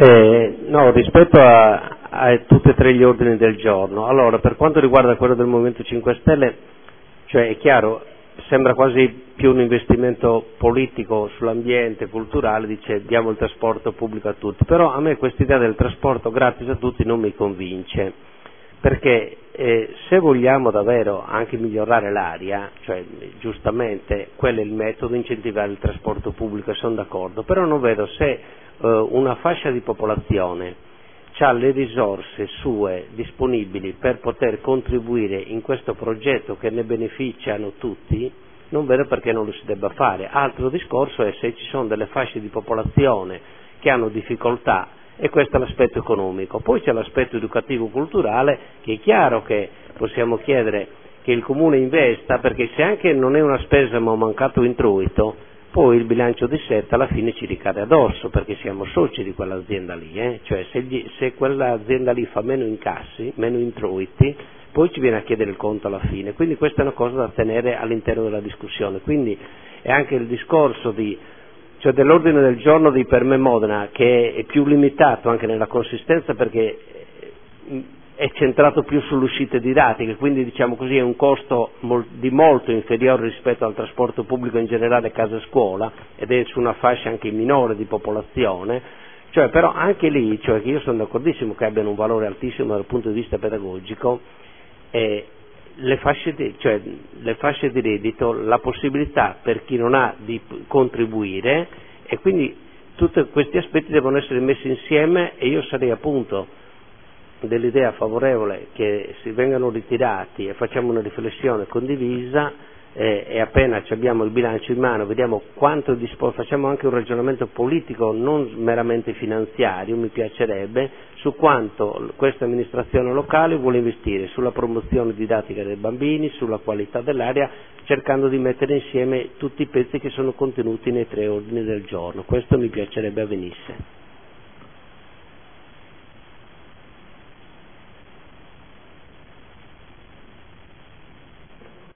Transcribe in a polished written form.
No, rispetto a tutti e tre gli ordini del giorno, allora per quanto riguarda quello del Movimento 5 Stelle, cioè è chiaro, sembra quasi più un investimento politico sull'ambiente, culturale, dice diamo il trasporto pubblico a tutti, però a me questa idea del trasporto gratis a tutti non mi convince, perché se vogliamo davvero anche migliorare l'aria, cioè giustamente quello è il metodo, incentivare il trasporto pubblico, sono d'accordo, però non vedo se una fascia di popolazione ha le risorse sue disponibili per poter contribuire in questo progetto che ne beneficiano tutti, non vedo perché non lo si debba fare. Altro discorso è se ci sono delle fasce di popolazione che hanno difficoltà, e questo è l'aspetto economico. Poi c'è l'aspetto educativo-culturale, che è chiaro che possiamo chiedere che il Comune investa, perché se anche non è una spesa ma un mancato introito, poi il bilancio di Setta alla fine ci ricade addosso, perché siamo soci di quell'azienda lì, cioè se quell'azienda lì fa meno incassi, meno introiti, poi ci viene a chiedere il conto alla fine, quindi questa è una cosa da tenere all'interno della discussione. Quindi è anche il discorso cioè dell'ordine del giorno di Per me Modena, che è più limitato anche nella consistenza, perché è centrato più sulle uscite didattiche, quindi diciamo così è un costo di molto inferiore rispetto al trasporto pubblico in generale casa-scuola, ed è su una fascia anche minore di popolazione, cioè però anche lì, cioè che io sono d'accordissimo che abbiano un valore altissimo dal punto di vista pedagogico, le fasce di reddito, la possibilità per chi non ha di contribuire, e quindi tutti questi aspetti devono essere messi insieme, e io sarei appunto dell'idea favorevole che si vengano ritirati e facciamo una riflessione condivisa, e appena abbiamo il bilancio in mano vediamo quanto facciamo anche un ragionamento politico, non meramente finanziario, mi piacerebbe, su quanto questa amministrazione locale vuole investire sulla promozione didattica dei bambini, sulla qualità dell'aria, cercando di mettere insieme tutti i pezzi che sono contenuti nei tre ordini del giorno. Questo mi piacerebbe avvenisse.